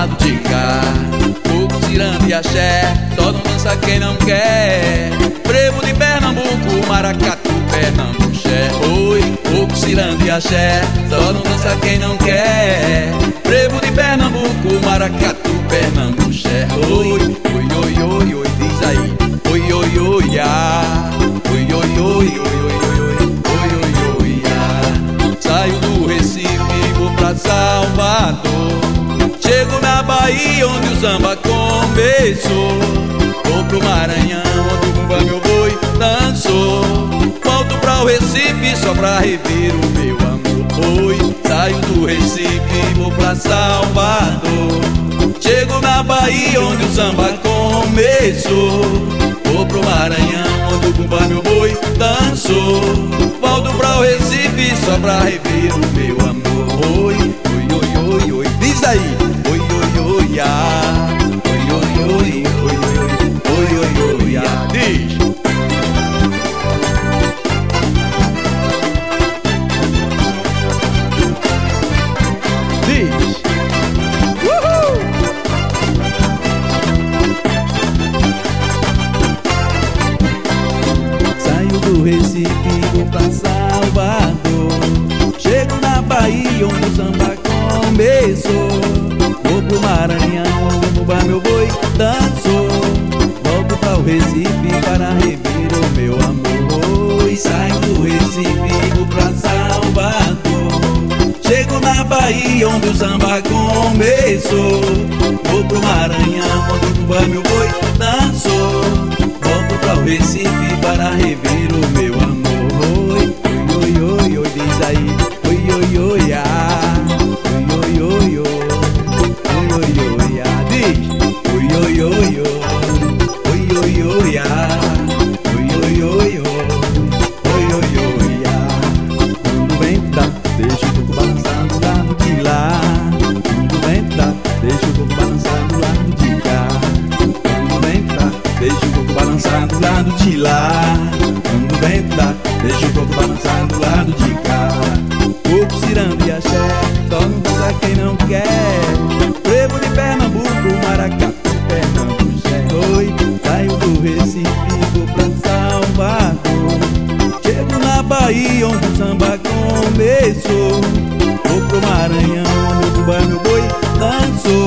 lado de cá. Coco, ciranda e axé, só não dança quem não quer. Frevo de Pernambuco, maracatu, pernambuché. Oi, coco, ciranda e axé, só não dança quem não quer. Frevo de Pernambuco, maracatu, pernambuché. Oi, oi, oi, oi, oi, diz aí. Oi, oi, oi, ah. Oi, oi, oi, oi, oi, oi, oi, oi, oi, ah. Saio do Recife, vou pra Salvador. Chego na Bahia, onde o samba começou. Vou pro Maranhão, onde o bumba meu boi dançou. Volto pra o Recife, só pra rever o meu amor. Oi, saio do Recife, vou pra Salvador. Chego na Bahia, onde o samba começou. Vou pro Maranhão, onde o bumba meu boi dançou. Volto pra o Recife, só pra rever o meu amor. Oi, oi, oi, oi, oi, diz aí. Oi, oi, oi, ah. Oi, oi, oi, oi, oi, oi, oi, oi, ah. Diz. Diz. Uhul. Saio do Recife, vou pra Salvador. Chego na Bahia, onde o samba começou. Vou pro Maranhão, onde o bumba meu boi dançou. Volto pra o Recife para rever o meu amor. E saio do Recife, vou pra Salvador. Chego na Bahia, onde o samba começou. Vou pro Maranhão, onde o bumba meu boi dançou. Volto pra o Recife para rever o meu amor. Oi, oi, oi, oi, diz aí. Oi, oi, oi, ah. Oi, oi, oi, oi. Oi, oi, oi, ah. Diz. Oi, oi, oi, oi. Oi, oi, oi, ah. Oi, oi, oi, oi. Oi, oi, oi, ah. Quando venta, deixa o coco balançar do lado de lá. Quando venta, deixa o coco balançar do lado de cá. Quando venta, deixa o coco balançar do lado de lá. Quando venta, deixa o coco balançar do lado de cá. Coco, ciranda e axé, só não dança quem não quer. Frevo de Pernambuco, maracatu, pernambuché. Oi, saio do Recife, vou pra Salvador. Chego na Bahia, onde o samba começou. Vou pro Maranhão, onde o bumba meu boi dançou.